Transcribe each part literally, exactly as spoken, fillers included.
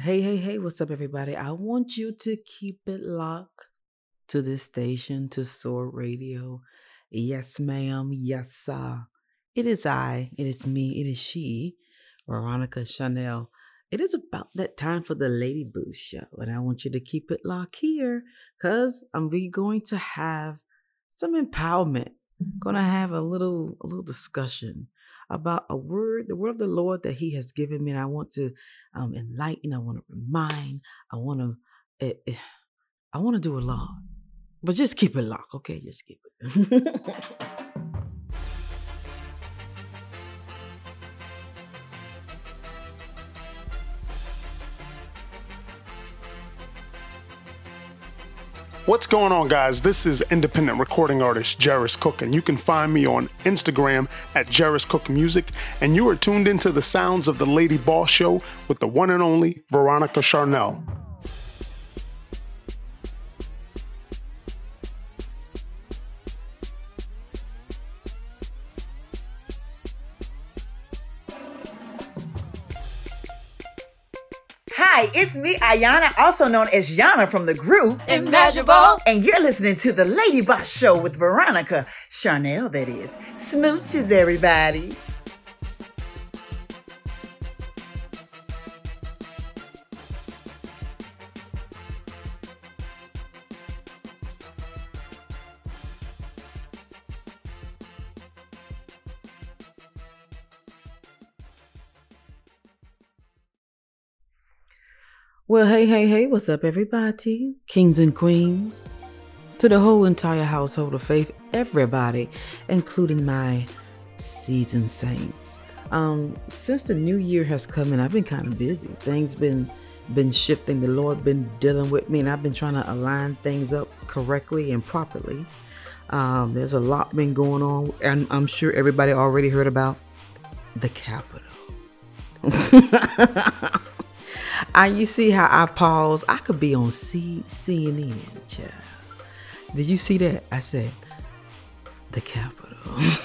Hey, hey, hey, what's up, everybody? I want you to keep it locked to this station, to Soar Radio. Yes, ma'am. Yes, sir. It is I, it is me, it is she, Veronica Chanel. It is about that time for the Lady Boo Show, and I want you to keep it locked here because I'm really going to have some empowerment. Going to have a little, a little discussion about a word, the word of the Lord that He has given me, and I want to um, enlighten. I want to remind. I want to, eh, eh, I want to do a lot, but just keep it locked, okay? Just keep it. What's going on, guys? This is independent recording artist Jerris Cook, and you can find me on Instagram at Jerris Cook Music, and you are tuned into the sounds of the Lady Boss Show with the one and only Veronica Charnel. Hi, it's me, Ayana, also known as Yana from the group Immeasurable. And you're listening to the Lady Boss Show with Veronica Charnel, that is. Smooches, everybody. Well, hey, hey, hey, what's up, everybody? Kings and queens, to the whole entire household of faith, everybody, including my seasoned saints. Um, since the new year has come in, I've been kind of busy. Things been been shifting. The Lord been dealing with me, and I've been trying to align things up correctly and properly. Um, there's a lot been going on, and I'm sure everybody already heard about the Capitol. I, you see how I pause? I could be on C- CNN, child. Did you see that? I said, the Capitol.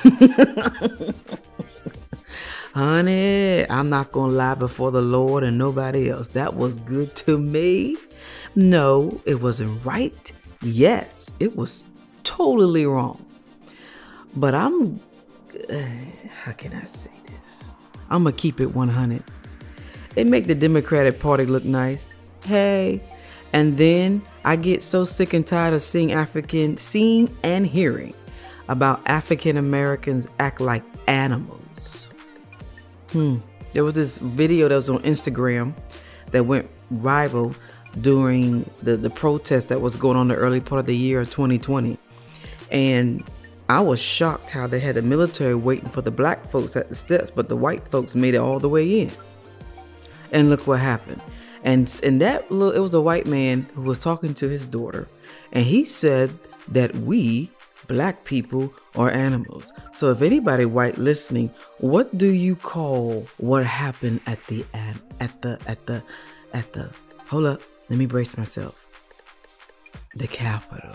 Honey, I'm not going to lie before the Lord and nobody else. That was good to me. No, it wasn't right. Yes, it was totally wrong. But I'm, uh, how can I say this? I'm going to keep it one hundred. They make the Democratic Party look nice. Hey. And then I get so sick and tired of seeing African, seeing and hearing about African Americans act like animals. Hmm. There was this video that was on Instagram that went viral during the, the protest that was going on the early part of the year of twenty twenty. And I was shocked how they had the military waiting for the black folks at the steps, but the white folks made it all the way in. And look what happened. And and that little, it was a white man who was talking to his daughter, and he said that we black people are animals. So if anybody white listening, what do you call what happened at the at the at the at the hold up, let me brace myself. The Capitol.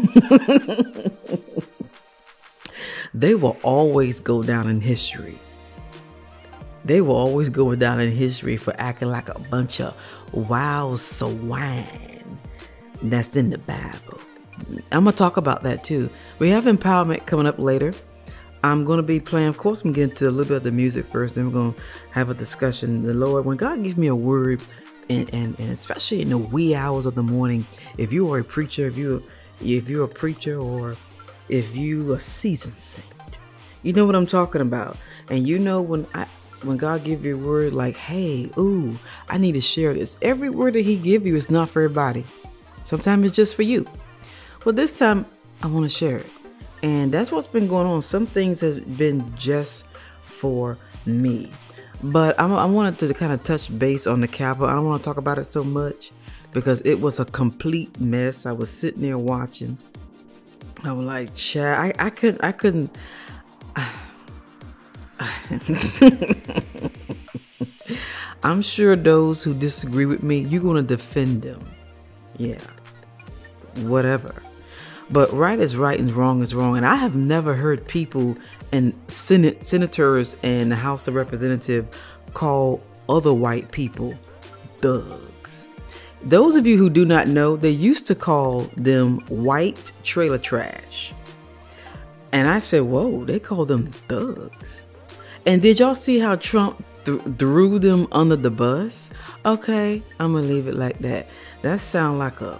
They will always go down in history. They will always go down in history for acting like a bunch of wild swine that's in the Bible. I'm going to talk about that too. We have empowerment coming up later. I'm going to be playing, of course, I'm getting to a little bit of the music first, and we're going to have a discussion. The Lord, when God gives me a word, and, and, and especially in the wee hours of the morning, if you are a preacher, if you if you're a preacher, or if you a seasoned saint, you know what I'm talking about. And you know when I When God give you a word like, hey, ooh, I need to share this. Every word that He give you is not for everybody. Sometimes it's just for you. Well, this time I want to share it. And that's what's been going on. Some things have been just for me. But I, I wanted to kind of touch base on the Capitol. I don't want to talk about it so much because it was a complete mess. I was sitting there watching. I was like, Chad, I, I couldn't, I couldn't. I'm sure those who disagree with me, you're going to defend them. Yeah. Whatever. But right is right and wrong is wrong. And I have never heard people and Senate senators and the House of Representatives call other white people thugs. Those of you who do not know, they used to call them white trailer trash. And I said, whoa, they call them thugs. And did y'all see how Trump th- threw them under the bus? Okay, I'm going to leave it like that. That sounds like a,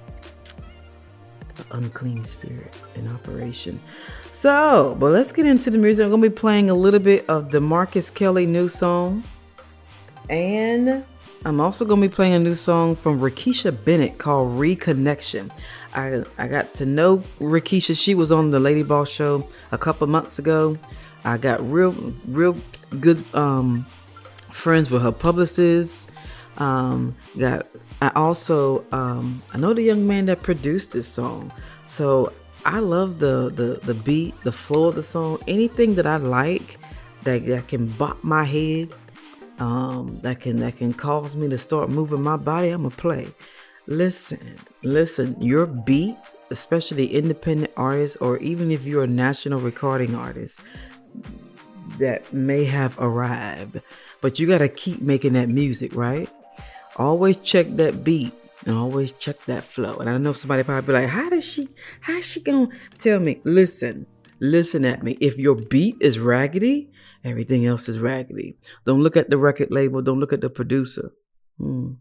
a unclean spirit in operation. So, but let's get into the music. I'm going to be playing a little bit of DeMarcus Kelly new song. And I'm also going to be playing a new song from Rakisha Bennett called Reconnection. I I got to know Rakisha. She was on the Lady Boss show a couple months ago. I got real, real good um, friends with her publicists. Um, got I also um, I know the young man that produced this song. So I love the the the beat, the flow of the song. Anything that I like that, that can bop my head, um, that can that can cause me to start moving my body, I'ma play. Listen, listen, your beat, especially independent artists, or even if you're a national recording artist that may have arrived, but you got to keep making that music, right? Always check that beat and always check that flow. And I know somebody probably be like, how does she, how's she going to tell me? Listen, listen at me. If your beat is raggedy, everything else is raggedy. Don't look at the record label. Don't look at the producer. Hmm.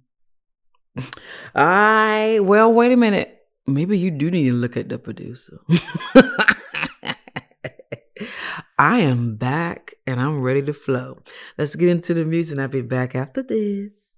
I well, wait a minute. Maybe you do need to look at the producer. I am back and I'm ready to flow. Let's get into the music and I'll be back after this.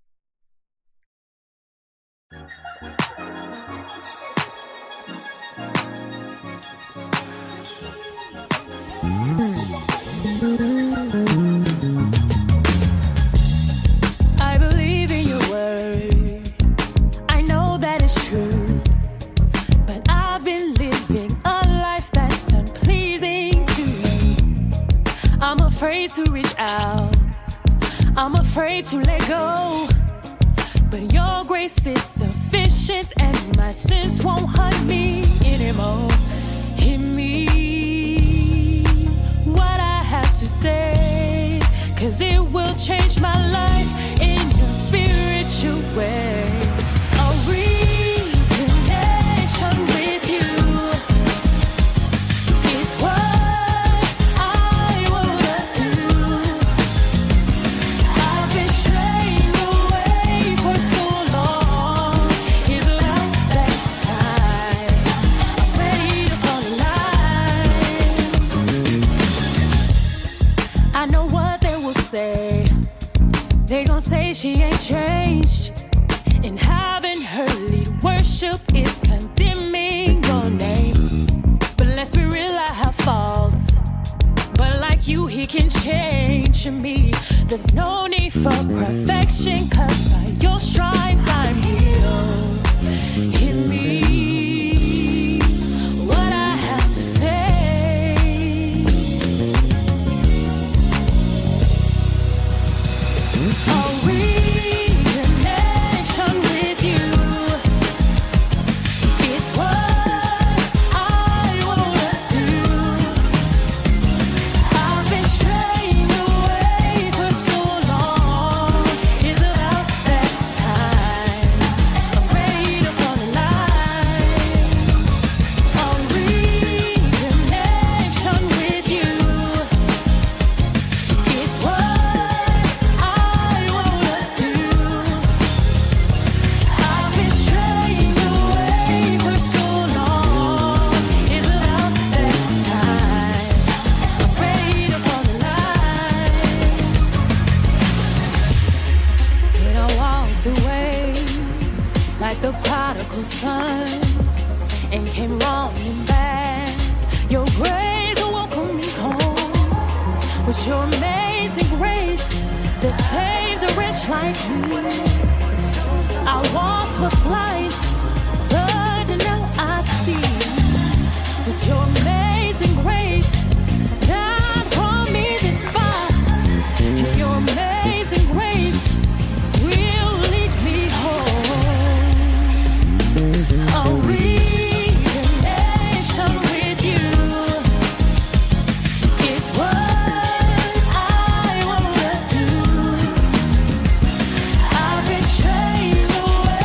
I believe in your word. I know that it's true. But I've been living a life that's unpleasing to you. I'm afraid to reach out. I'm afraid to let go. But your grace is sufficient and my sins won't hurt me anymore. Hit me what I have to say, 'cause it will change my life in your spiritual way. A reconnection with you is what I wanna do. I've been straying away for so long. It's about that time. I'm ready to fall alive. I know what they will say. They gon' say she ain't changed. And having her lead worship is condemning your name. But let's be real, I have faults. But like you, he can change me. There's no need for perfection, 'cause by your stripes I'm healed. Hit me what I have to say. A reconnection with you is what I wanna do. I've been straying away for so long. It's about that time. I'm ready to fall alive. A reconnection with you is what I wanna do. I've been straying away for so long. It's about that time. I'm ready to fall alive. Then I walked away like the prodigal son and came running back. Your grace welcomed me home with your amazing grace that saves a wretch like me. I once was blind, but now I see. With your amazing grace that brought me this far, and your amazing grace will lead me home. A reconnection with you is what I wanna do. I've been straying away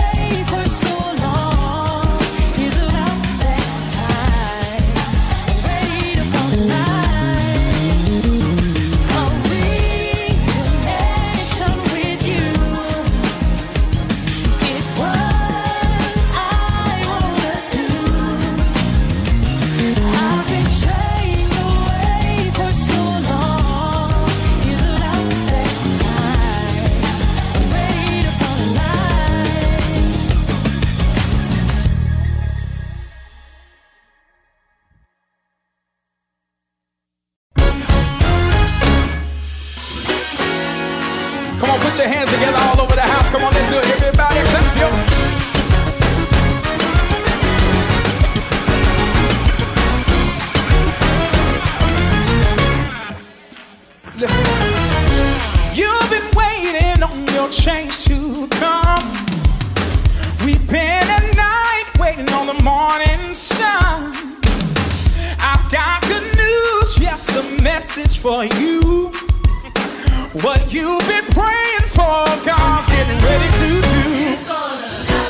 You've been waiting on your change to come. We've been at night waiting on the morning sun. I've got good news, yes, a message for you. What you've been praying for, God's getting ready to do. It's gonna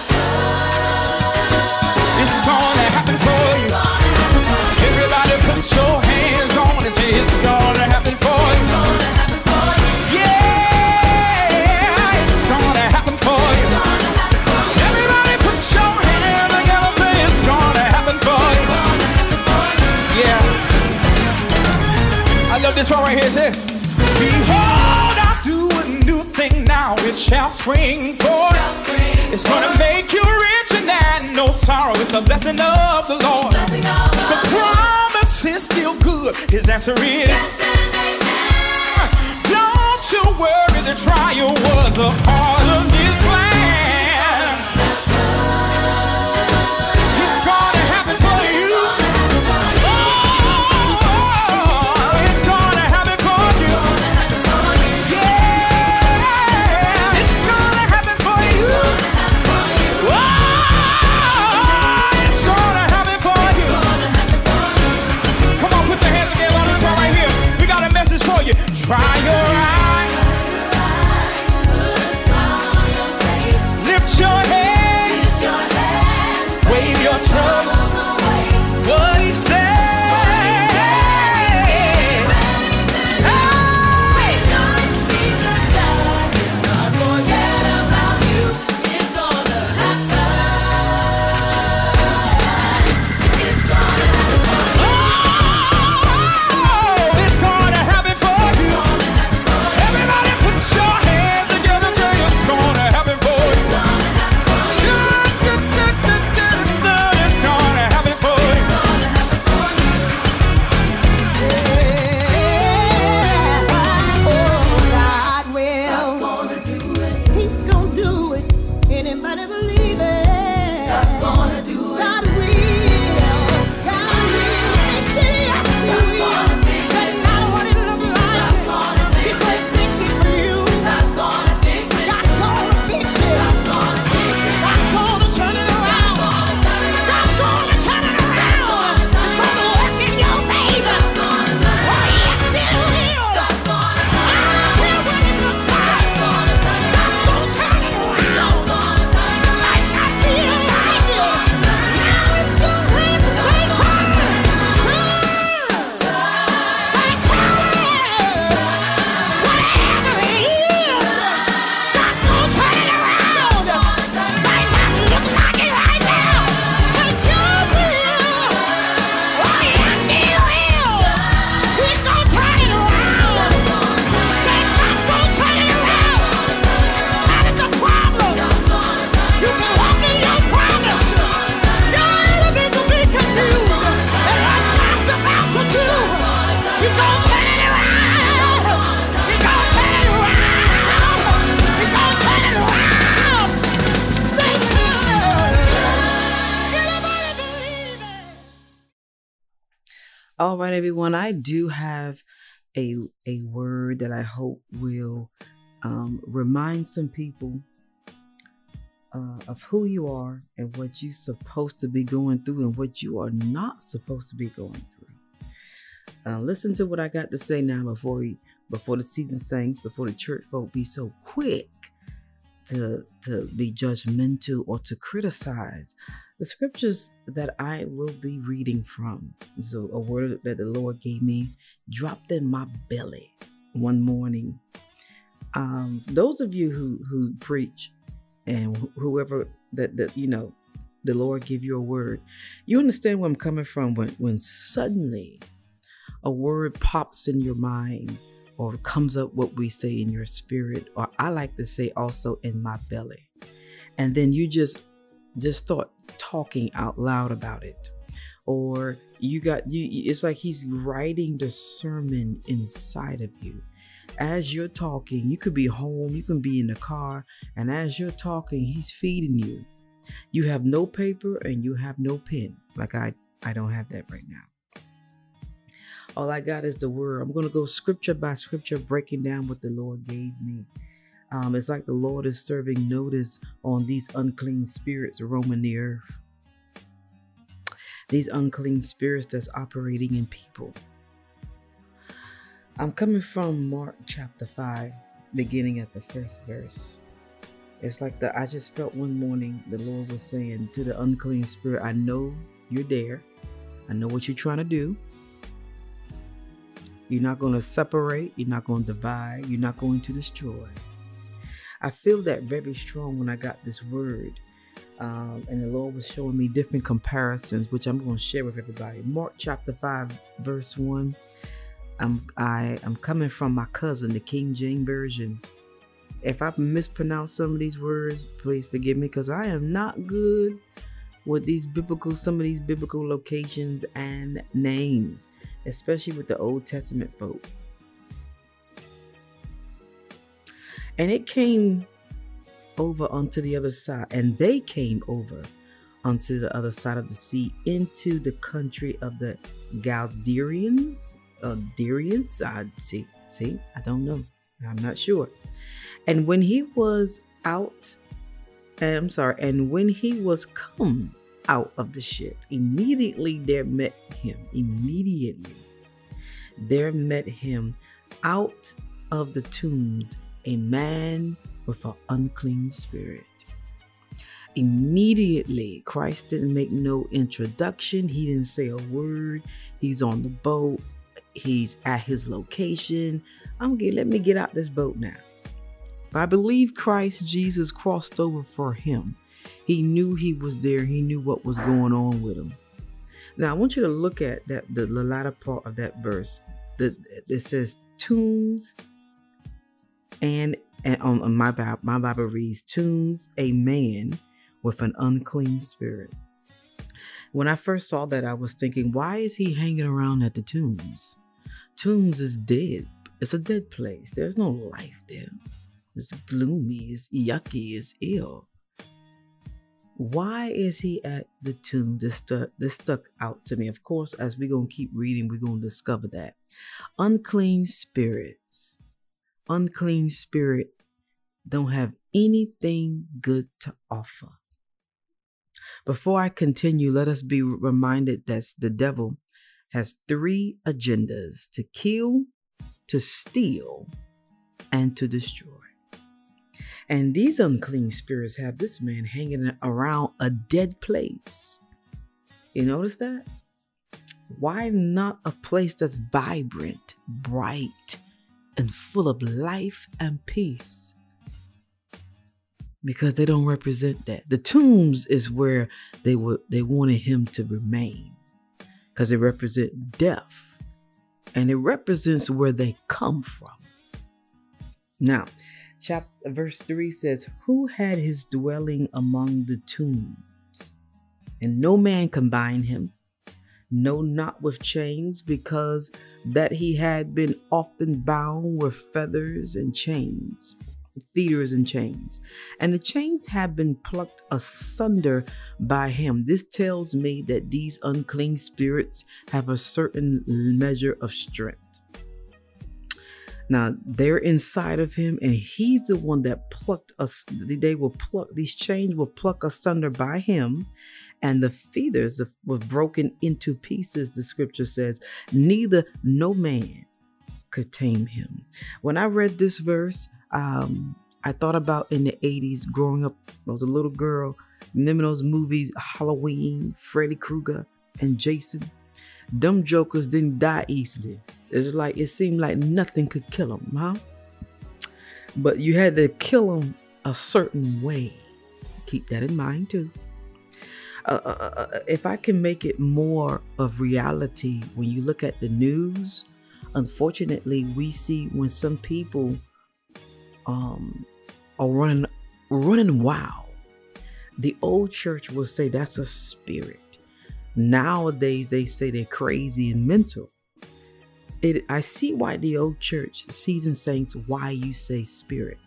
happen. It's gonna happen for you. Everybody put your hands on it, say it's gonna happen for you. Yeah, it's gonna happen for you. Everybody put your hands together, say it's gonna happen for you. Yeah, I love this one right here. It says, behold, I do a new thing now, it shall spring forth. It's gonna make you rich and add no sorrow. It's a blessing of the Lord. The promise is still good. His answer is yes and amen. Don't you worry, the trial was a part of his plan. It's gonna happen for you. Oh, it's gonna happen for you. Yeah, it's gonna happen for you. Oh, it's gonna happen for you. Come on, put your hands together on this one right here. We got a message for you. Try your eyes. Lift your head. Wave your troubles away. What he said. All right, everyone, I do have a, a word that I hope will um, remind some people uh, of who you are and what you're supposed to be going through and what you are not supposed to be going through. Uh, listen to what I got to say now before we, before the season saints, before the church folk be so quick to, to be judgmental or to criticize. The scriptures that I will be reading from is a, a word that the Lord gave me, dropped in my belly one morning. Um, those of you who, who preach and wh- whoever that, that, you know, the Lord give you a word, you understand where I'm coming from when, when suddenly a word pops in your mind or comes up, what we say, in your spirit, or I like to say also in my belly. And then you just, just start talking out loud about it, or you got you it's like he's writing the sermon inside of you as you're talking. You could be home, you can be in the car, and as you're talking, he's feeding you. You have no paper and you have no pen, like I I don't have that right now. All I got is the word. I'm going to go scripture by scripture, breaking down what the Lord gave me. Um, it's like the Lord is serving notice on these unclean spirits roaming the earth. These unclean spirits that's operating in people. I'm coming from Mark chapter five, beginning at the first verse. It's like the I just felt one morning the Lord was saying to the unclean spirit, I know you're there. I know what you're trying to do. You're not going to separate. You're not going to divide. You're not going to destroy. I feel that very strong when I got this word. Um, and the Lord was showing me different comparisons, which I'm going to share with everybody. Mark chapter five, verse one. I'm, I, I'm coming from my cousin, the King James Version. If I've mispronounced some of these words, please forgive me, because I am not good with these biblical, some of these biblical locations and names, especially with the Old Testament folk. And it came over onto the other side, and they came over onto the other side of the sea into the country of the Galderians. Uh, Darians, I see, see, I don't know. I'm not sure. And when he was out, and I'm sorry, and when he was come out of the ship, immediately there met him, immediately there met him out of the tombs a man with an unclean spirit. Immediately, Christ didn't make no introduction. He didn't say a word. He's on the boat. He's at his location. I'm gonna let me get out this boat now. But I believe Christ Jesus crossed over for him. He knew he was there. He knew what was going on with him. Now I want you to look at that the, the latter part of that verse. The it says tombs, and and on, on my Bible, my Bible reads tombs, a man with an unclean spirit. When I first saw that, I was thinking, why is he hanging around at the tombs? Tombs is dead. It's a dead place. There's no life there. It's gloomy. It's yucky. It's ill. Why is he at the tomb? This stuck, this stuck out to me. Of course, as we're going to keep reading, we're going to discover that. Unclean spirits. Unclean spirit don't have anything good to offer. Before I continue, let us be reminded that the devil has three agendas: to kill, to steal, and to destroy. And these unclean spirits have this man hanging around a dead place. You notice that? Why not a place that's vibrant, bright, and full of life and peace? Because they don't represent that. The tombs is where they were they wanted him to remain, because it represents death, and it represents where they come from. Now, chapter verse three says, "Who had his dwelling among the tombs, and no man can bind him, no, not with chains, because that he had been often bound with feathers and chains." Feeders and chains, and the chains have been plucked asunder by him. This tells me that these unclean spirits have a certain measure of strength. Now they're inside of him, and he's the one that plucked us. They will pluck these chains will pluck asunder by him, and the feeders were broken into pieces. The scripture says, neither no man could tame him. When I read this verse, Um, I thought about in the eighties growing up. I was a little girl. Remember those movies, Halloween, Freddy Krueger, and Jason? Them jokers didn't die easily. It's like it seemed like nothing could kill them, huh? But you had to kill them a certain way. Keep that in mind too. Uh, uh, if I can make it more of reality, when you look at the news, unfortunately, we see when some people Um, are running, running wild. The old church will say that's a spirit. Nowadays, they say they're crazy and mental. It, I see why the old church, seasoned saints, why you say spirit.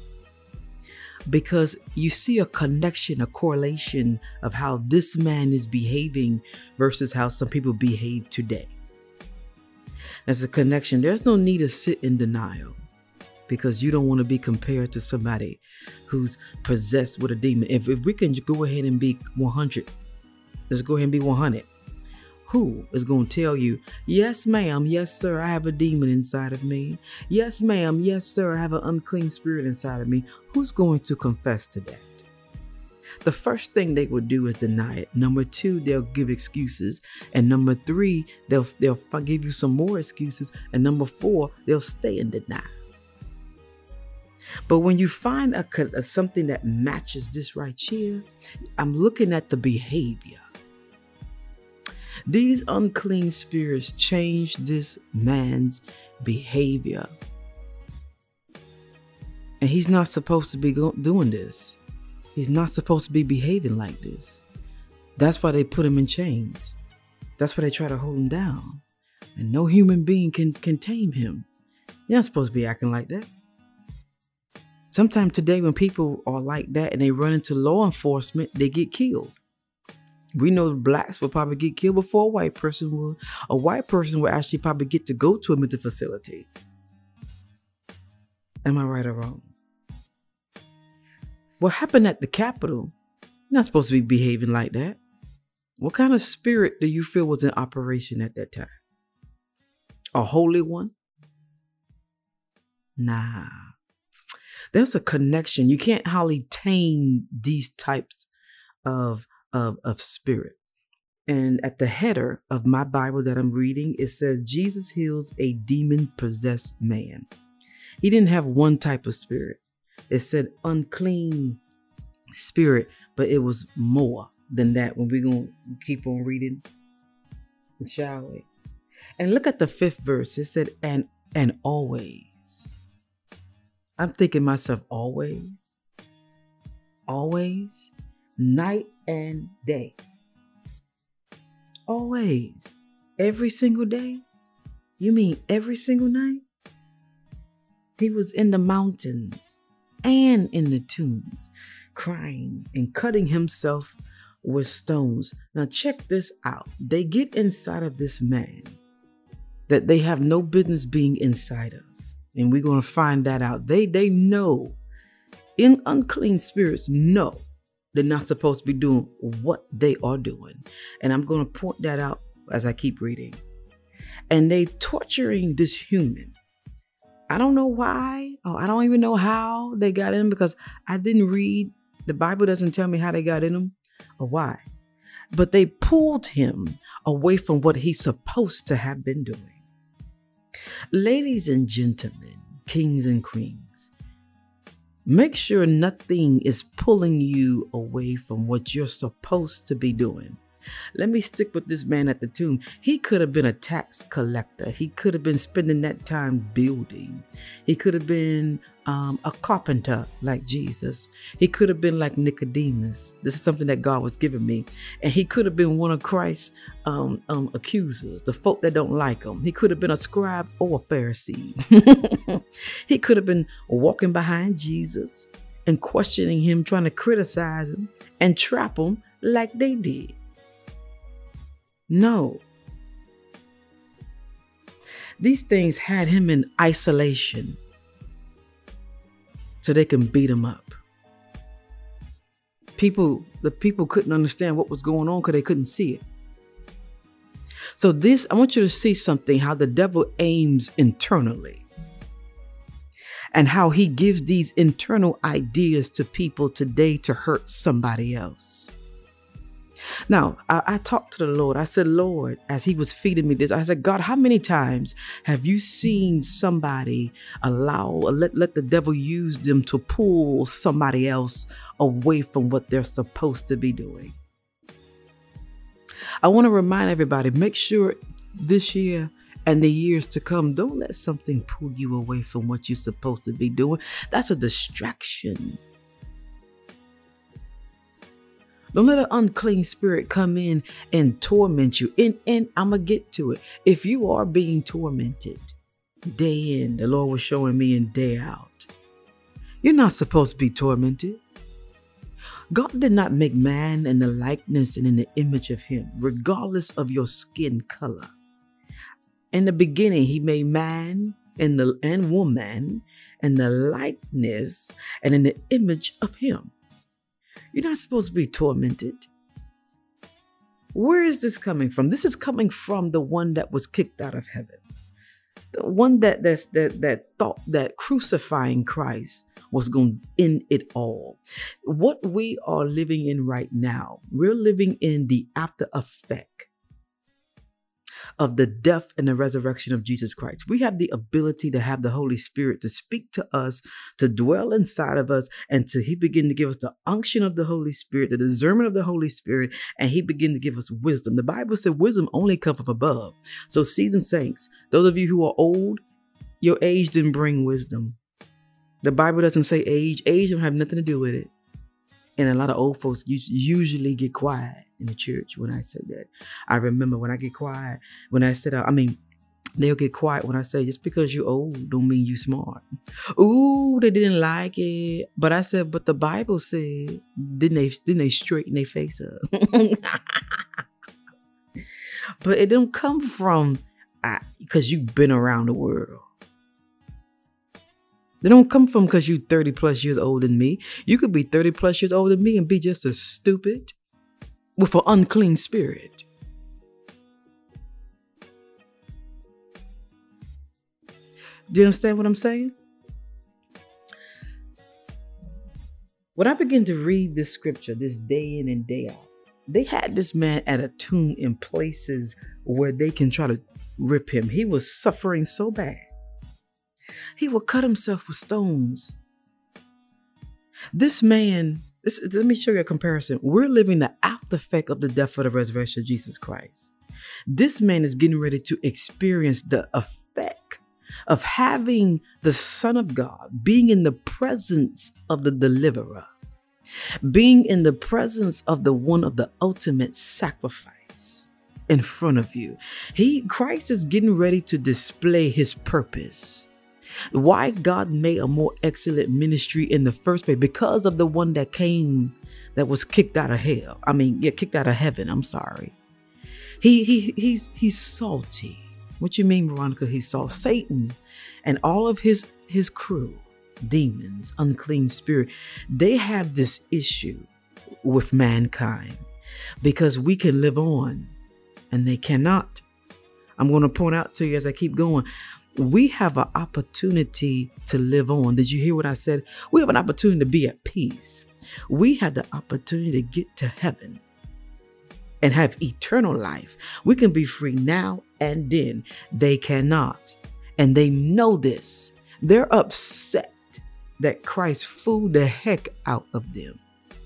Because you see a connection, a correlation of how this man is behaving versus how some people behave today. There's a connection. There's no need to sit in denial because you don't want to be compared to somebody who's possessed with a demon. If, if we can go ahead and be one hundred, let's go ahead and be one hundred. Who is going to tell you, yes, ma'am, yes, sir, I have a demon inside of me. Yes, ma'am, yes, sir, I have an unclean spirit inside of me. Who's going to confess to that? The first thing they would do is deny it. Number two, they'll give excuses. And number three, they'll, they'll give you some more excuses. And number four, they'll stay in denial. But when you find a, a something that matches this right here, I'm looking at the behavior. These unclean spirits changed this man's behavior. And he's not supposed to be go- doing this. He's not supposed to be behaving like this. That's why they put him in chains. That's why they try to hold him down. And no human being can, can tame him. You're not supposed to be acting like that. Sometimes today when people are like that and they run into law enforcement, they get killed. We know blacks will probably get killed before a white person will. A white person will actually probably get to go to a mental facility. Am I right or wrong? What happened at the Capitol? You're not supposed to be behaving like that. What kind of spirit do you feel was in operation at that time? A holy one? Nah. There's a connection. You can't hardly tame these types of, of, of spirit. And at the header of my Bible that I'm reading, it says Jesus heals a demon-possessed man. He didn't have one type of spirit. It said unclean spirit, but it was more than that when we're going to keep on reading, shall we? And look at the fifth verse. It said, and, and always. I'm thinking myself, always, always, night and day. Always. Every single day? You mean every single night? He was in the mountains and in the tombs, crying and cutting himself with stones. Now check this out. They get inside of this man that they have no business being inside of. And we're going to find that out. They, they know, in unclean spirits know they're not supposed to be doing what they are doing. And I'm going to point that out as I keep reading. And they torturing this human. I don't know why. Oh, I don't even know how they got in him because I didn't read. The Bible doesn't tell me how they got in him or why. But they pulled him away from what he's supposed to have been doing. Ladies and gentlemen, kings and queens, make sure nothing is pulling you away from what you're supposed to be doing. Let me stick with this man at the tomb. He could have been a tax collector. He could have been spending that time building. He could have been um, a carpenter like Jesus. He could have been like Nicodemus. This is something that God was giving me. And he could have been one of Christ's um, um, accusers, the folk that don't like him. He could have been a scribe or a Pharisee. He could have been walking behind Jesus and questioning him, trying to criticize him and trap him like they did. No. These things had him in isolation so they can beat him up. People, the people couldn't understand what was going on because they couldn't see it. So this, I want you to see something, how the devil aims internally and how he gives these internal ideas to people today to hurt somebody else. Now, I, I talked to the Lord. I said, Lord, as he was feeding me this, I said, God, how many times have you seen somebody allow, let, let the devil use them to pull somebody else away from what they're supposed to be doing? I want to remind everybody, make sure this year and the years to come, don't let something pull you away from what you're supposed to be doing. That's a distraction. Don't let an unclean spirit come in and torment you. And, and I'm going to get to it. If you are being tormented day in, the Lord was showing me, and day out, you're not supposed to be tormented. God did not make man in the likeness and in the image of him, regardless of your skin color. In the beginning, he made man and the and woman in the likeness and in the image of him. You're not supposed to be tormented. Where is this coming from? This is coming from the one that was kicked out of heaven. The one that that's, that that thought that crucifying Christ was going to end it all. What we are living in right now, we're living in the after effect of the death and the resurrection of Jesus Christ. We have the ability to have the Holy Spirit to speak to us, to dwell inside of us, and to he begin to give us the unction of the Holy Spirit, the discernment of the Holy Spirit, and he begin to give us wisdom. The Bible said wisdom only comes from above. So seasoned saints, those of you who are old, your age didn't bring wisdom. The Bible doesn't say age. Age don't have nothing to do with it. And a lot of old folks usually get quiet in the church when I say that. I remember when I get quiet, when I said, I mean, they'll get quiet when I say, just because you're old don't mean you smart. Ooh, they didn't like it. But I said, but the Bible said, didn't they, didn't they straighten their face up? But it don't come from, because you've been around the world. They don't come from because you're thirty plus years older than me. You could be thirty plus years older than me and be just as stupid with an unclean spirit. Do you understand what I'm saying? When I begin to read this scripture, this day in and day out, they had this man at a tomb in places where they can try to rip him. He was suffering so bad. He would cut himself with stones. This man, this, let me show you a comparison. We're living the after effect of the death of the resurrection of Jesus Christ. This man is getting ready to experience the effect of having the Son of God, being in the presence of the deliverer, being in the presence of the one of the ultimate sacrifice in front of you. He, Christ is getting ready to display his purpose. Why God made a more excellent ministry in the first place? Because of the one that came, that was kicked out of hell. I mean, yeah, kicked out of heaven. I'm sorry. He he he's he's salty. What you mean, Veronica? He's salty. Satan and all of his his crew, demons, unclean spirit, they have this issue with mankind because we can live on and they cannot. I'm going to point out to you as I keep going. We have an opportunity to live on. Did you hear what I said? We have an opportunity to be at peace. We have the opportunity to get to heaven and have eternal life. We can be free now and then. They cannot. And they know this. They're upset that Christ fooled the heck out of them.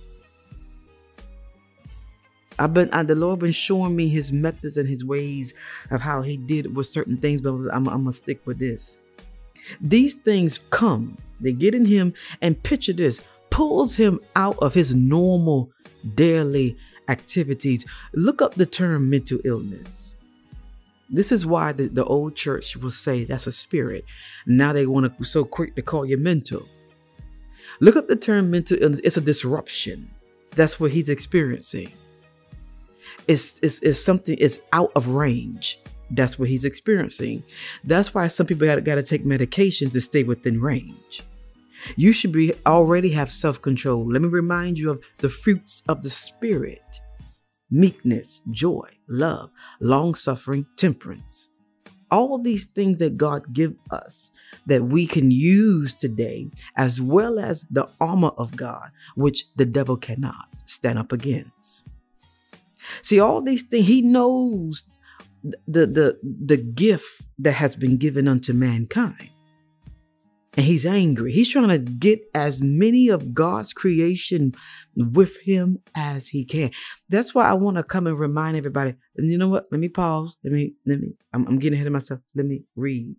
I've been, uh, the Lord been showing me his methods and his ways of how he did with certain things, but I'm, I'm gonna stick with this. These things come, they get in him, and picture this, pulls him out of his normal daily activities. Look up the term mental illness. This is why the, the old church will say that's a spirit. Now they want to be so quick to call you mental. Look up the term mental illness. It's a disruption. That's what he's experiencing. It's, it's, it's something, it's out of range. That's what he's experiencing. That's why some people got, got to take medication to stay within range. You should be already have self-control. Let me remind you of the fruits of the spirit: meekness, joy, love, long-suffering, temperance. All these things that God give us that we can use today, as well as the armor of God, which the devil cannot stand up against. See, all these things, he knows the, the, the gift that has been given unto mankind. And he's angry. He's trying to get as many of God's creation with him as he can. That's why I want to come and remind everybody. And you know what? Let me pause. Let me, let me, I'm, I'm getting ahead of myself. Let me read.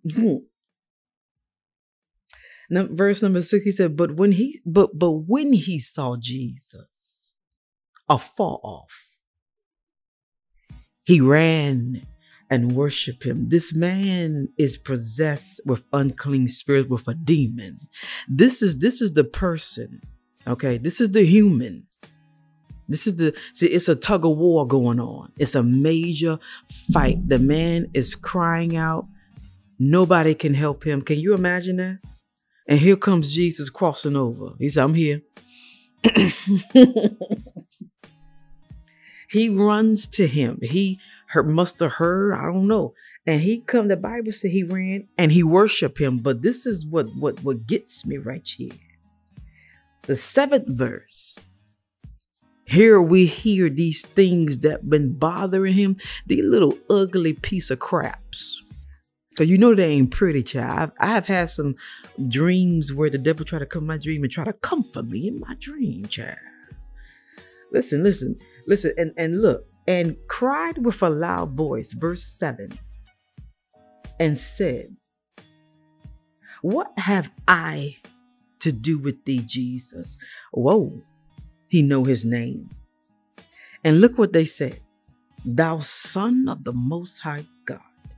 Now, verse number six, he said, but when he, but, but when he saw Jesus afar off, he ran and worshiped him. This man is possessed with unclean spirit, with a demon. This is, this is the person. Okay. This is the human This is the, see, it's a tug of war going on. It's a major fight. The man is crying out. Nobody can help him. Can you imagine that? And here comes Jesus crossing over. He said, I'm here. He runs to him. He heard, must have heard, I don't know. And he come, the Bible said he ran and he worshiped him. But this is what, what, what gets me right here. The seventh verse. Here we hear these things that been bothering him. These little ugly piece of craps. Because you know they ain't pretty, child. I've, I have had some dreams where the devil try to come in my dream and try to comfort me in my dream, child. Listen, listen, listen, and, and look, and cried with a loud voice, verse seven, and said, what have I to do with thee, Jesus? Whoa, he know his name. And look what they said, thou Son of the Most High God.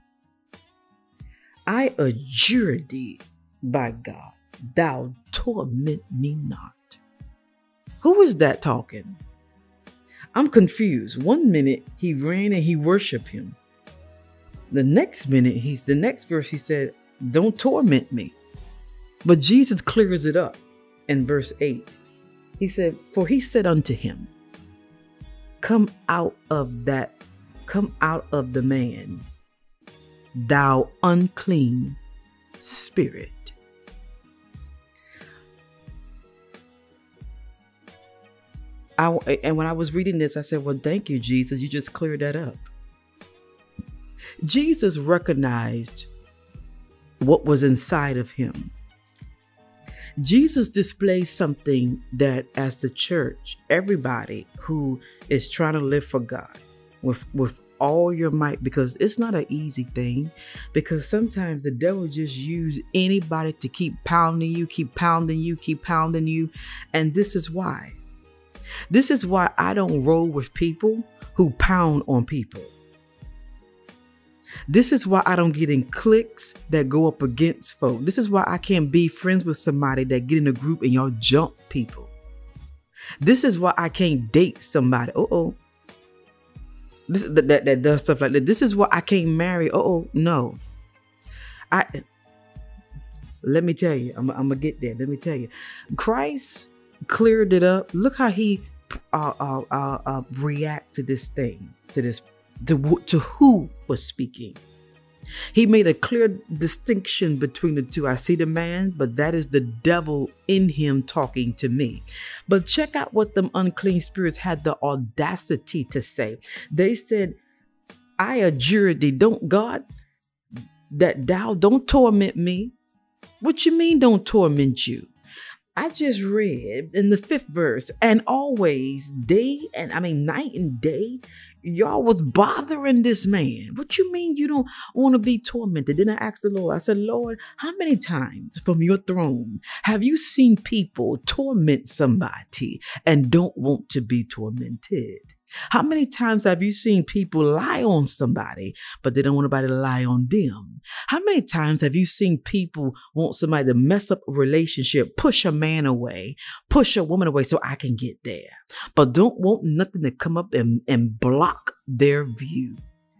I adjure thee by God, thou torment me not. Who is that talking? I'm confused. One minute he ran and he worshiped him. The next minute, he's the next verse, he said, don't torment me. But Jesus clears it up in verse eight. He said, for he said unto him, come out of that, come out of the man, thou unclean spirit. I, and when I was reading this, I said, well, thank you, Jesus. You just cleared that up. Jesus recognized what was inside of him. Jesus displays something that as the church, everybody who is trying to live for God with, with all your might, because it's not an easy thing, because sometimes the devil just use anybody to keep pounding you, keep pounding you, keep pounding you. And this is why. This is why I don't roll with people who pound on people. This is why I don't get in cliques that go up against folk. This is why I can't be friends with somebody that get in a group and y'all jump people. This is why I can't date somebody. Uh-oh. This that, that that does stuff like that. This is why I can't marry. Uh-oh. No. I let me tell you. I'm, I'm gonna get there. Let me tell you. Christ cleared it up. Look how he uh, uh, uh, uh, react to this thing, to this, to, to who was speaking. He made a clear distinction between the two. I see the man, but that is the devil in him talking to me. But check out what them unclean spirits had the audacity to say. They said, I adjure thee, don't God, that thou don't torment me. What you mean don't torment you? I just read in the fifth verse, and always day and I mean night and day, y'all was bothering this man. What you mean you don't want to be tormented? Then I asked the Lord, I said, Lord, how many times from your throne have you seen people torment somebody and don't want to be tormented? How many times have you seen people lie on somebody, but they don't want nobody to lie on them? How many times have you seen people want somebody to mess up a relationship, push a man away, push a woman away so I can get there, but don't want nothing to come up and, and block their view?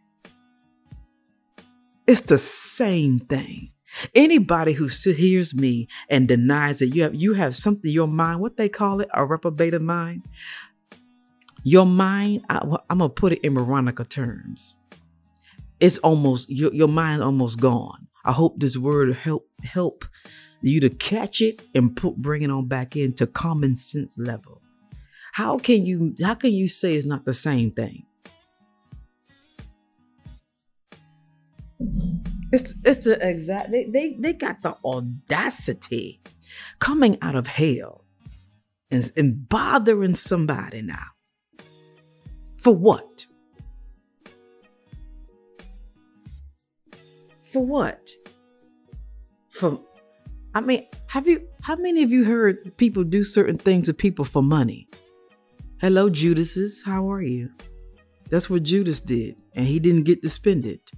It's the same thing. Anybody who hears me and denies that you have, you have something in your mind, what they call it, a reprobated mind. Your mind, I, I'm going to put it in Veronica terms. It's almost, your, your mind almost gone. I hope this word help help you to catch it and put bring it on back into common sense level. How can you, how can you say it's not the same thing? It's, it's the exact, they, they, they got the audacity coming out of hell and, and bothering somebody now. For what? For what? For, I mean, have you, how many of you heard people do certain things to people for money? Hello, Judases, how are you? That's what Judas did, and he didn't get to spend it.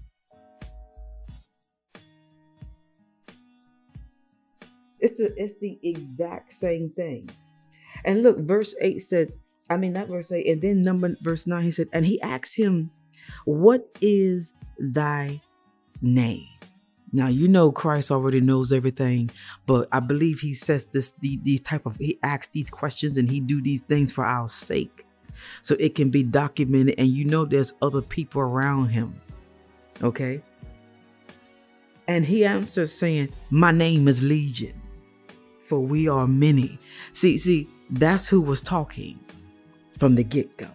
It's the, it's the exact same thing. And look, verse eight said, I mean, that verse eight. And then number verse nine, he said, and he asked him, what is thy name? Now, you know, Christ already knows everything, but I believe he says this, these, these type of, he asks these questions and he do these things for our sake. So it can be documented and you know, there's other people around him. Okay. And he answered saying, my name is Legion, for we are many. See, see, that's who was talking from the get-go.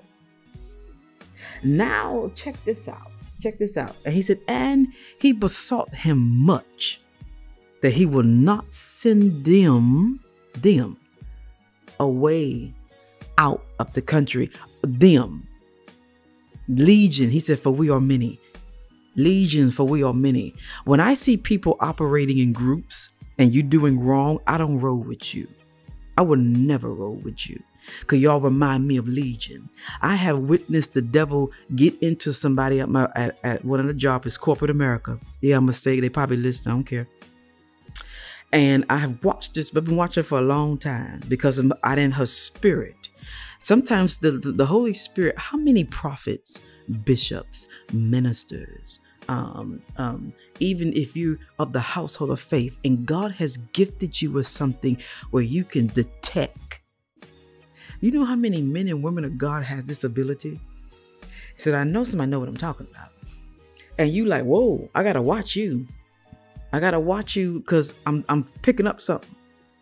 Now, check this out. Check this out. And he said, and he besought him much that he will not send them, them away out of the country. Them. Legion. He said, for we are many. Legion, for we are many. When I see people operating in groups and you doing wrong, I don't roll with you. I will never roll with you. Because y'all remind me of Legion. I have witnessed the devil get into somebody at my at, at one of the jobs, is corporate America. Yeah, I'm going to say they probably listen. I don't care. And I have watched this, I've been watching for a long time because of, I didn't her spirit. Sometimes the, the, the Holy Spirit, how many prophets, bishops, ministers, um, um, even if you of the household of faith and God has gifted you with something where you can detect. You know how many men and women of God has this ability? He said, I know somebody know what I'm talking about. And you like, whoa, I got to watch you. I got to watch you because I'm I'm picking up something.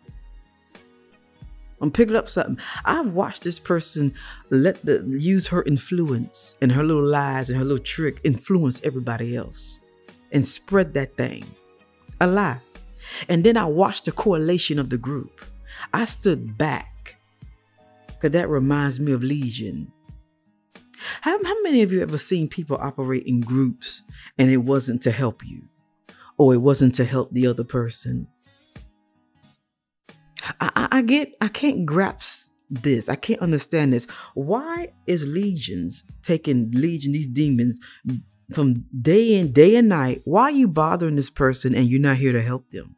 I'm picking up something. I've watched this person let the use her influence and her little lies and her little trick influence everybody else and spread that thing. A lie. And then I watched the correlation of the group. I stood back. Because that reminds me of Legion. How, how many of you ever seen people operate in groups and it wasn't to help you or it wasn't to help the other person? I, I, I get, I can't grasp this. I can't understand this. Why is Legions taking Legion, these demons from day in, day and night? Why are you bothering this person and you're not here to help them?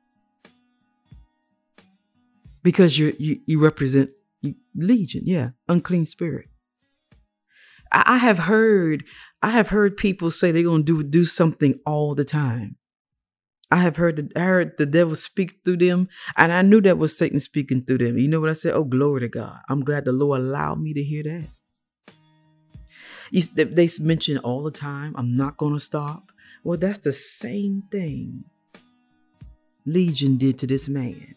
Because you you you represent Legion, yeah, unclean spirit. I, I have heard, I have heard people say they're gonna do do something all the time. I have heard the, I heard the devil speak through them, and I knew that was Satan speaking through them. You know what I said? Oh, glory to God! I'm glad the Lord allowed me to hear that. You, they, they mention all the time, I'm not gonna stop. Well, that's the same thing Legion did to this man.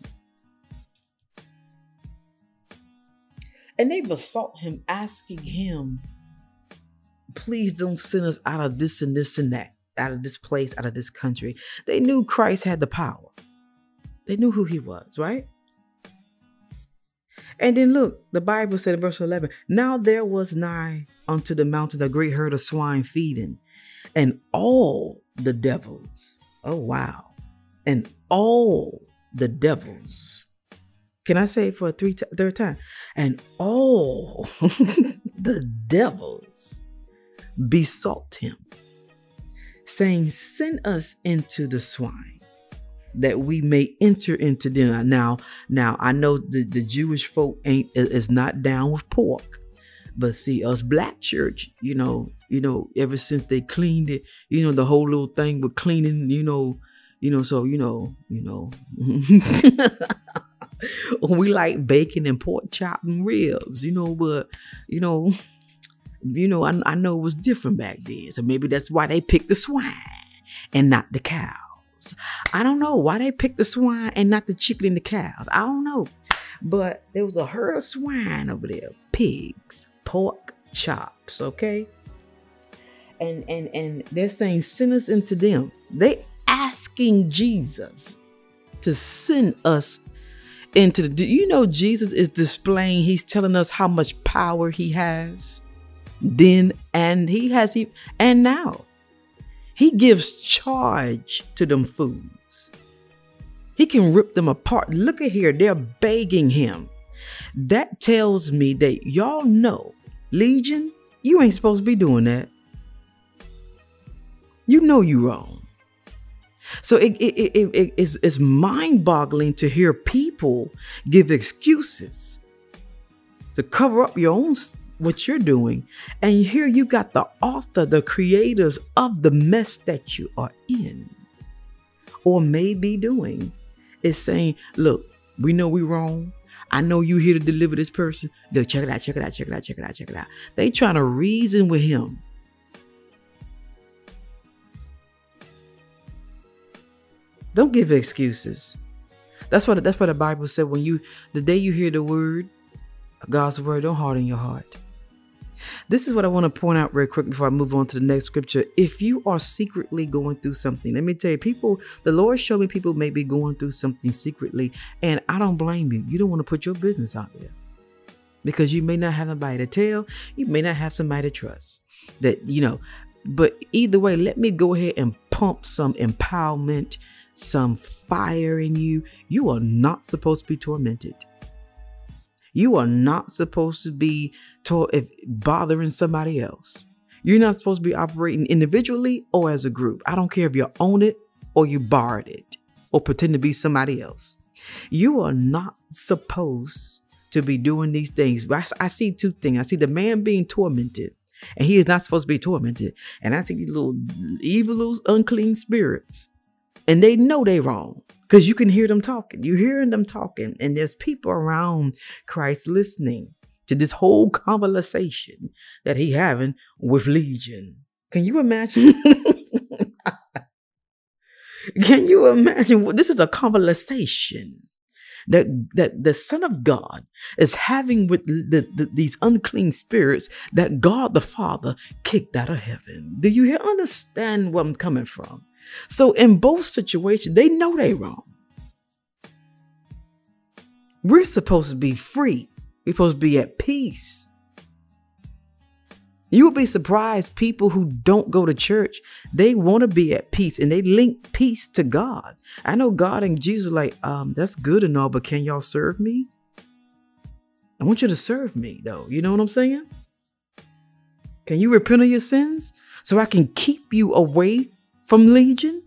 And they besought him, asking him, please don't send us out of this and this and that, out of this place, out of this country. They knew Christ had the power. They knew who he was, right? And then look, the Bible said in verse eleven, now there was nigh unto the mountain a great herd of swine feeding, and all the devils, oh wow, and all the devils. Can I say it for a three t- third time? And all the devils besought him, saying, send us into the swine, that we may enter into them. Now, now I know the, the Jewish folk ain't is not down with pork, but see, us black church, you know, you know, ever since they cleaned it, you know, the whole little thing with cleaning, you know, you know, so you know, you know. We like bacon and pork chop and ribs, you know, but, you know, you know, I, I know it was different back then. So maybe that's why they picked the swine and not the cows. I don't know why they picked the swine and not the chicken and the cows. I don't know. But there was a herd of swine over there. Pigs, pork chops, okay? And, and, and they're saying, send us into them. They asking Jesus to send us into the, do you know Jesus is displaying, he's telling us how much power he has then and he has, he, and now he gives charge to them fools. He can rip them apart. Look at here. They're begging him. That tells me that y'all know, Legion, you ain't supposed to be doing that. You know you wrong. So it, it, it, it, it's, it's mind-boggling to hear people give excuses. to cover up your own what you're doing. And here you got the author, the creators of the mess that you are in or may be doing is saying, look, we know we're wrong. I know you here to deliver this person. Look, check it out, check it out, check it out, check it out, check it out. They trying to reason with him. Don't give excuses. That's what that's what the Bible said. When you the day you hear the word, God's word, don't harden your heart. This is what I want to point out real quick before I move on to the next scripture. If you are secretly going through something, let me tell you, people, the Lord showed me people may be going through something secretly, and I don't blame you. You don't want to put your business out there because you may not have anybody to tell. You may not have somebody to trust that, you know, but either way, let me go ahead and pump some empowerment, some fire in you. You are not supposed to be tormented. You are not supposed to be to- if bothering somebody else. You're not supposed to be operating individually or as a group. I don't care if you own it or you borrowed it or pretend to be somebody else. You are not supposed to be doing these things. I, I see two things. I see the man being tormented, and he is not supposed to be tormented. And I see these little evil, little unclean spirits, and they know they're wrong. Because you can hear them talking. You're hearing them talking. And there's people around Christ listening to this whole conversation that he having with Legion. Can you imagine? Can you imagine? This is a conversation that, that the Son of God is having with the, the, these unclean spirits that God the Father kicked out of heaven. Do you understand where I'm coming from? So in both situations, they know they're wrong. We're supposed to be free. We're supposed to be at peace. You'll be surprised people who don't go to church, they want to be at peace and they link peace to God. I know God and Jesus are like, um, that's good and all, but can y'all serve me? I want you to serve me though. You know what I'm saying? Can you repent of your sins so I can keep you away from Legion?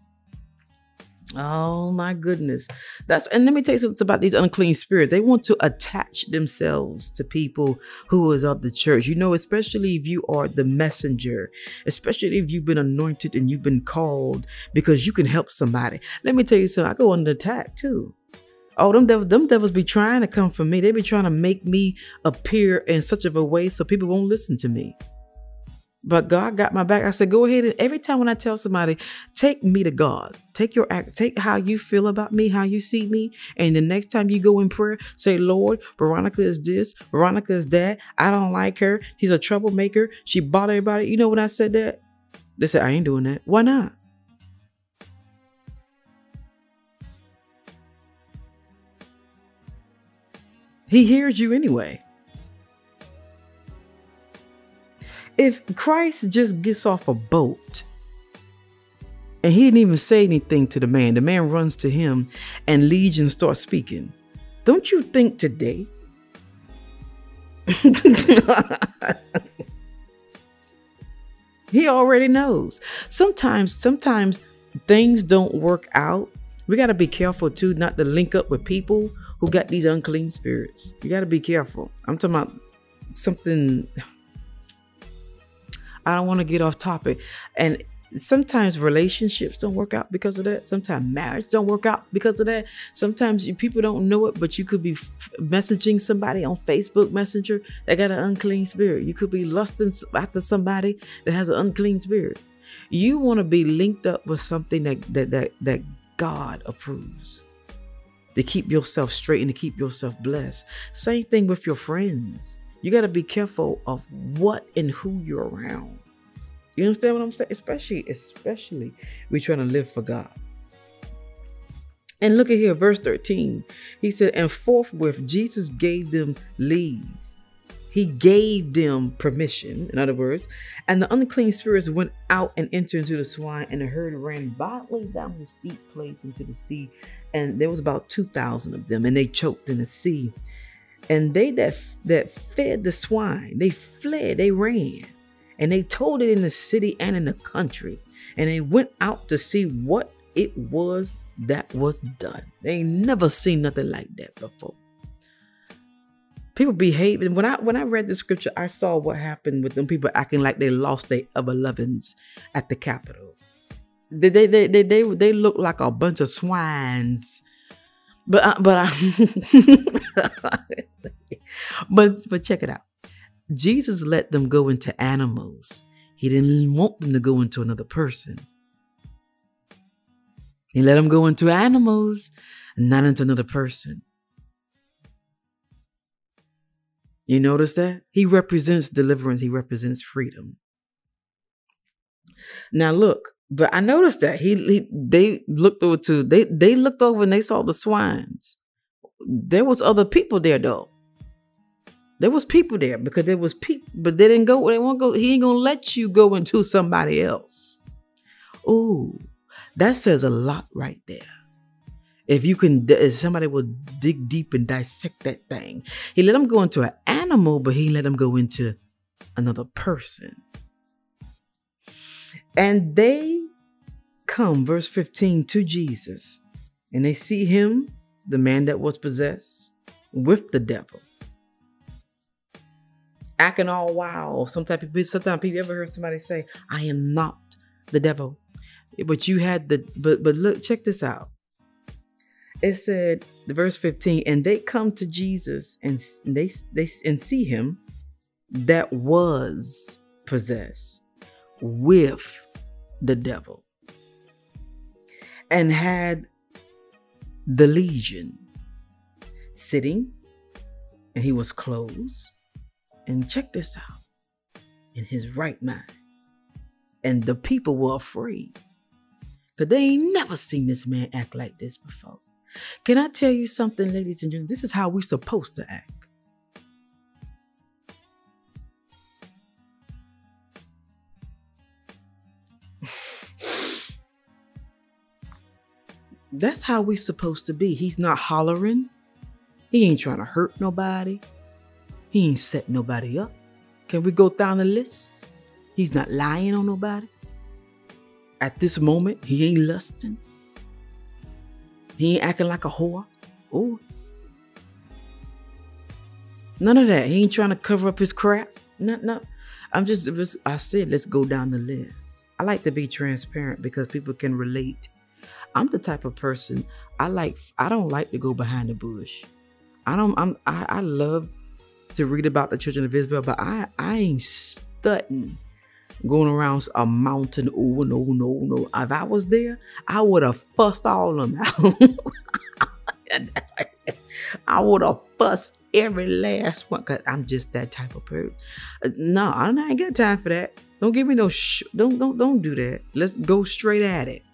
Oh my goodness. That's and let me tell you something about these unclean spirits. They want to attach themselves to people who is of the church. You know, especially if you are the messenger, especially if you've been anointed and you've been called because you can help somebody. Let me tell you something. I go under attack too. Oh, them devils, them devils be trying to come for me. They be trying to make me appear in such of a way so people won't listen to me. But God got my back. I said, go ahead. And every time when I tell somebody, take me to God, take your act, take how you feel about me, how you see me. And the next time you go in prayer, say, Lord, Veronica is this, Veronica is that. I don't like her. She's a troublemaker. She bothered everybody. You know when I said that? They said, I ain't doing that. Why not? He hears you anyway. If Christ just gets off a boat and he didn't even say anything to the man, the man runs to him and Legion starts speaking. Don't you think today? He already knows. Sometimes, sometimes things don't work out. We got to be careful too, not to link up with people who got these unclean spirits. You got to be careful. I'm talking about something. I don't want to get off topic. And sometimes relationships don't work out because of that. Sometimes marriage don't work out because of that. Sometimes you, people don't know it, but you could be f- messaging somebody on Facebook Messenger that got an unclean spirit. You could be lusting after somebody that has an unclean spirit. You want to be linked up with something that, that, that, that God approves, to keep yourself straight and to keep yourself blessed. Same thing with your friends. You got to be careful of what and who you're around. You understand what I'm saying? Especially, especially we're trying to live for God. And look at here, verse thirteen. He said, and forthwith Jesus gave them leave. He gave them permission, in other words. And the unclean spirits went out and entered into the swine, and the herd ran violently down the steep place into the sea. And there was about two thousand of them, and they choked in the sea. And they that, that fed the swine, they fled, they ran. And they told it in the city and in the country. And they went out to see what it was that was done. They ain't never seen nothing like that before. People behaving. When I when I read the scripture, I saw what happened with them people acting like they lost their other lovins at the Capitol. They they they they they, they look like a bunch of swines. But uh, but I, but but check it out. Jesus let them go into animals. He didn't want them to go into another person. He let them go into animals, not into another person. You notice that? He represents deliverance. He represents freedom. Now look, but I noticed that he, he they looked over to they they looked over and they saw the swines. There was other people there though. There was people there because there was people, but they didn't go. They won't go. He ain't gonna let you go into somebody else. Ooh, that says a lot right there. If you can, if somebody will dig deep and dissect that thing. He let them go into an animal, but he let them go into another person. And they come, verse fifteen, to Jesus, and they see him, the man that was possessed, with the devil, acting all wild. Sometimes people, sometimes people ever heard somebody say, "I am not the devil," but you had the. But but look, check this out. It said, the verse fifteen, and they come to Jesus and they they and see him that was possessed with the devil and had the legion, sitting, and he was clothed. And check this out, in his right mind. And the people were afraid because they ain't never seen this man act like this before. Can I tell you something, ladies and gentlemen? This is how we're supposed to act. That's how we're supposed to be. He's not hollering. He ain't trying to hurt nobody. He ain't set nobody up. Can we go down the list? He's not lying on nobody. At this moment, he ain't lusting. He ain't acting like a whore. Oh. None of that. He ain't trying to cover up his crap. No, no. I'm just, I said, let's go down the list. I like to be transparent because people can relate. I'm the type of person, I like, I don't like to go behind the bush. I don't, I'm, I, I love to read about the children of Israel, but I, I ain't studying going around a mountain. Oh, no, no, no. If I was there, I would have fussed all of them out. I would have fussed every last one because I'm just that type of person. No, I ain't got time for that. Don't give me no, sh- don't, don't, don't do that. Let's go straight at it.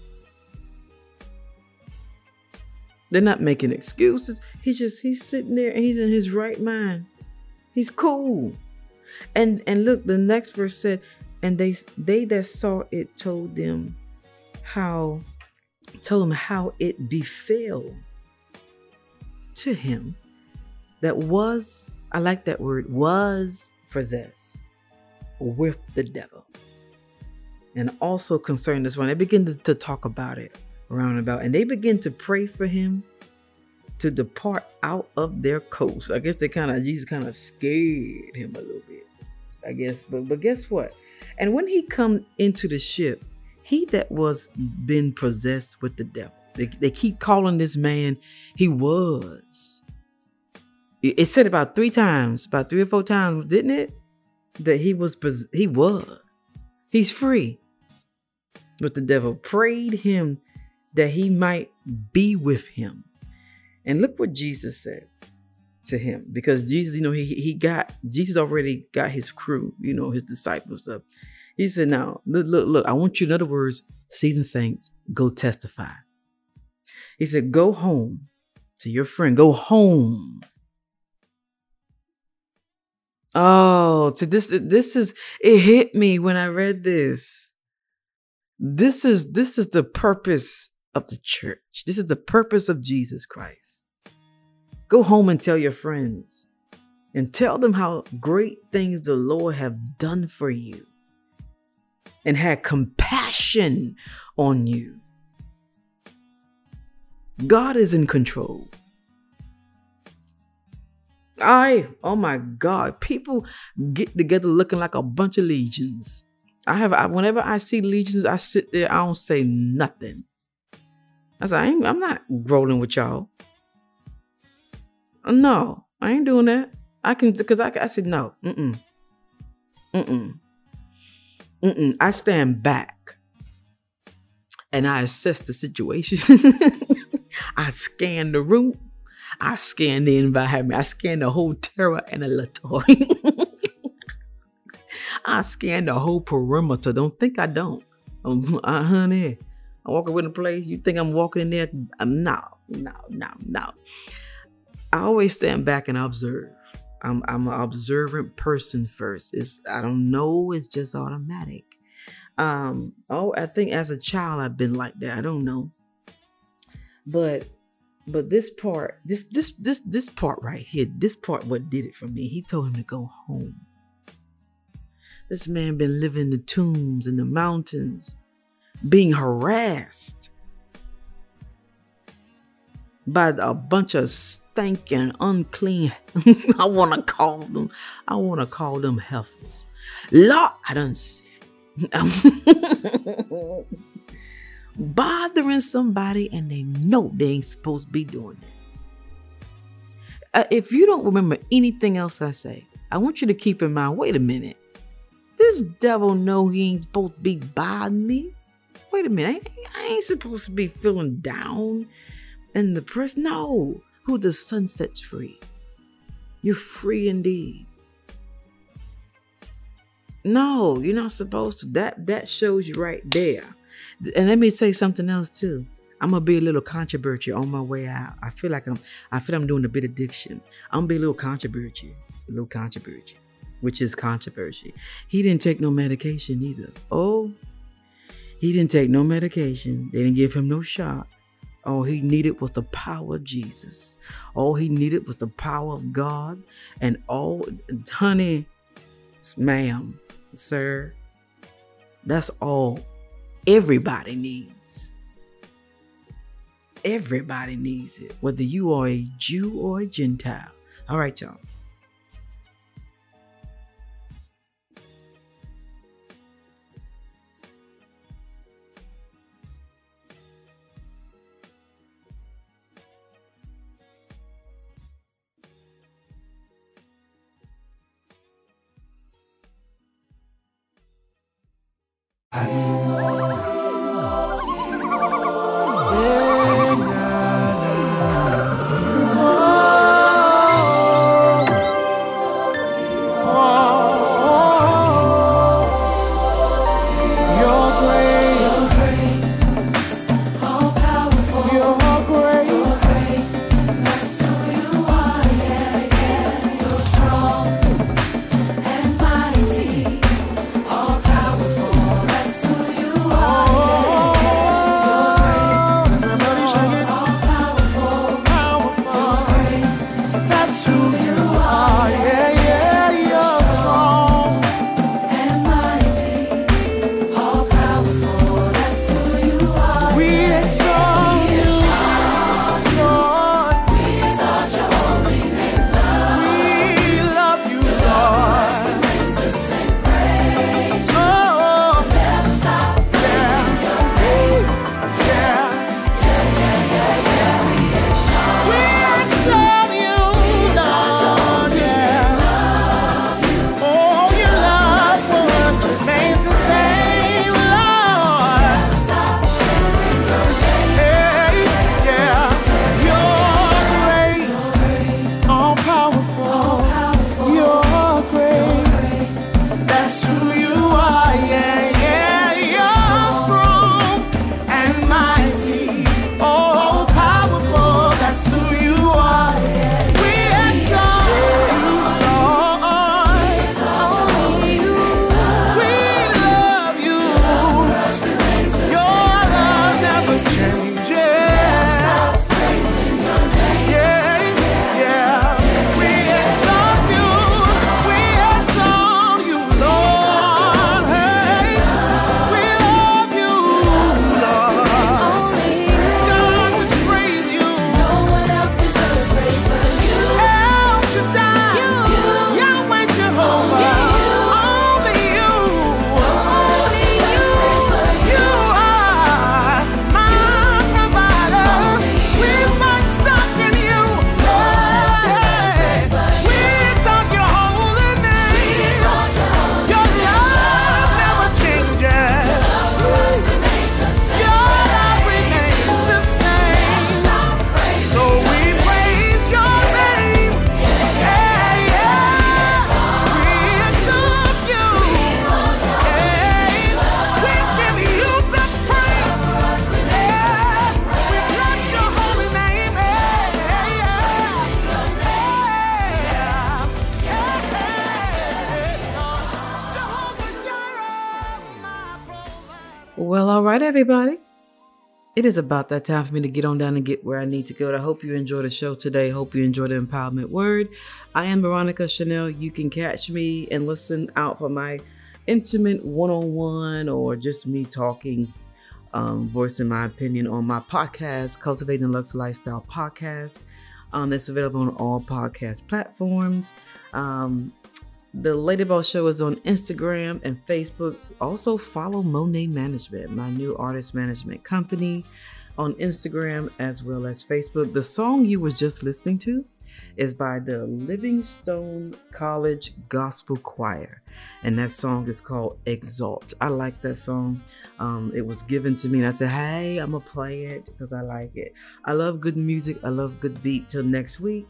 They're not making excuses. He's just, he's sitting there and he's in his right mind. He's cool. And and look, the next verse said, and they they that saw it told them how, told him how it befell to him that was, I like that word, was possessed with the devil. And also concerning this one, they begin to, to talk about it around about, and they begin to pray for him to depart out of their coast. I guess they kind of, Jesus kind of scared him a little bit, I guess. But but guess what? And when he come into the ship, he that was been possessed with the devil. They, they keep calling this man, he was. It, it said about three times, about three or four times, didn't it? That he was, he was. He's free. But the devil prayed him that he might be with him. And look what Jesus said to him, because Jesus, you know, he he got, Jesus already got his crew, you know, his disciples up. He said, now, look, look, look, I want you, in other words, seasoned saints, go testify. He said, go home to your friend, go home. Oh, to this, this is, it hit me when I read this. This is, this is the purpose of the church. This is the purpose of Jesus Christ. Go home and tell your friends and tell them how great things the Lord have done for you and had compassion on you. God is in control. I, oh my God, people get together looking like a bunch of legions. I have, I, whenever I see legions, I sit there, I don't say nothing. I say, I ain't, I'm not rolling with y'all. No, I ain't doing that. I can, because I, I said, no, mm-mm, mm-mm, mm-mm. I stand back and I assess the situation. I scan the room. I scan the environment. I scan the whole terror and alatory. I scan the whole perimeter. Don't think I don't. Um, uh, honey, I'm walking in a place. You think I'm walking in there? Um, no, no, no, no. I always stand back and observe. I'm I'm an observant person first. It's I don't know. It's just automatic. Um. Oh, I think as a child I've been like that. I don't know. But but this part, this this this this part right here, this part what did it for me. He told him to go home. This man been living in the tombs in the mountains, being harassed by a bunch of stinking, unclean, I want to call them, I want to call them heifers. Lord, I done said, bothering somebody and they know they ain't supposed to be doing it. Uh, if you don't remember anything else I say, I want you to keep in mind, wait a minute. This devil know he ain't supposed to be bothering me. Wait a minute, I, I ain't supposed to be feeling down. And the person, no, who the sun sets free. You're free indeed. No, you're not supposed to. That that shows you right there. And let me say something else too. I'm gonna be a little controversial on my way out. I feel like I'm I feel I'm doing a bit of diction. I'm gonna be a little controversial. A little controversial. Which is controversy. He didn't take no medication either. Oh, he didn't take no medication. They didn't give him no shot. All he needed was the power of Jesus. All he needed was the power of God. And all, honey, ma'am, sir, that's all everybody needs. Everybody needs it, whether you are a Jew or a Gentile. All right, y'all. All powerful, that's who All right, everybody. It is about that time for me to get on down and get where I need to go. I hope you enjoyed the show today. Hope you enjoyed the empowerment word. I am Veronica Chanel. You can catch me and listen out for my intimate one-on-one or just me talking, um, voicing my opinion on my podcast, Cultivating the Lux Lifestyle Podcast. Um, that's available on all podcast platforms. Um, The Lady Boss Show is on Instagram and Facebook. Also follow Monet Management, my new artist management company, on Instagram as well as Facebook. The song you were just listening to is by the Livingstone College Gospel Choir, and that song is called Exalt. I like that song. Um, it was given to me and I said, hey, I'm gonna play it because I like it. I love good music. I love good beat. Till next week.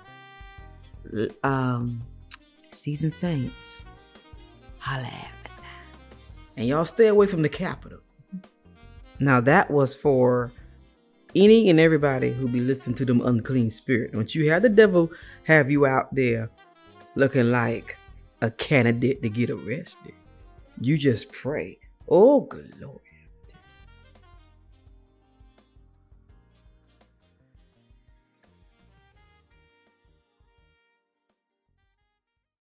Um... Seasoned Saints, holla at me now. And y'all stay away from the Capitol. Now that was for any and everybody who be listening to them unclean spirit. Don't you have the devil have you out there looking like a candidate to get arrested. You just pray. Oh, good Lord.